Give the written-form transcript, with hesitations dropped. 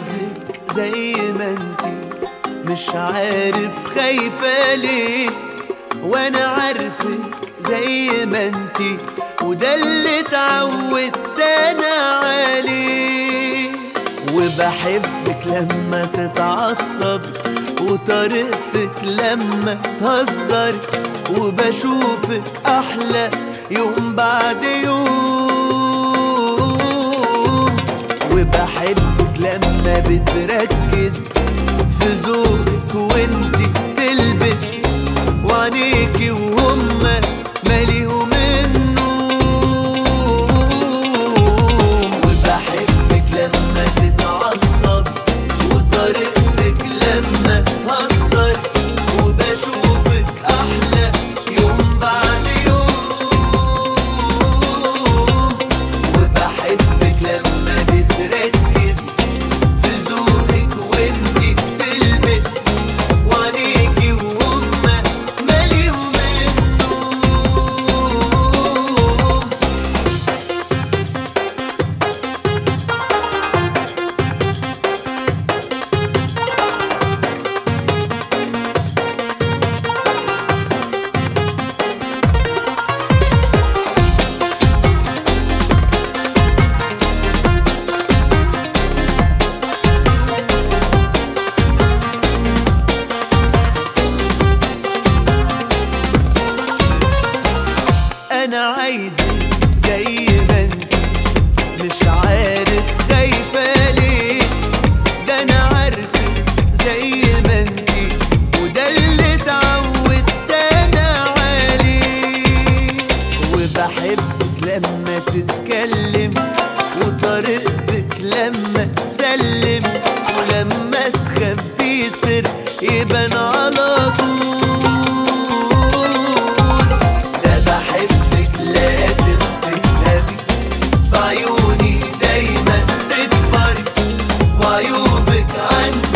عايزك زي ما انتي، مش عارف خايفة ليه، وانا عارفك زي ما انتي، وده اللي اتعودت انا عليه. وبحبك لما تتعصب، وطريقتك لما تهزر، وبشوفك احلى يوم بعد يوم. وبحبك لما بتركز في ذوقك وانتي بتلبس، وعينيكي وهما ماليهم النوم. وبحبك لما تتعصب، وطريقتك لما تهزر، وبشوفك احلى يوم بعد يوم. وبحبك لما بتركز في ذوقك وانتي بتلبس، وعينيكي وهما ماليهم النوم. انا عايزك زي ما انتي، مش عارف خايفة ليه، ده انا عارفك زي ما انتي، وده اللي اتعودت انا عليه. وبحبك لما تتكلم، وطريقتك لما تسلم، ولما تخبي سر يبان على طول. ده بحبك لازم تفهمي، في عيوني دايما تكبري، وعيوبك عني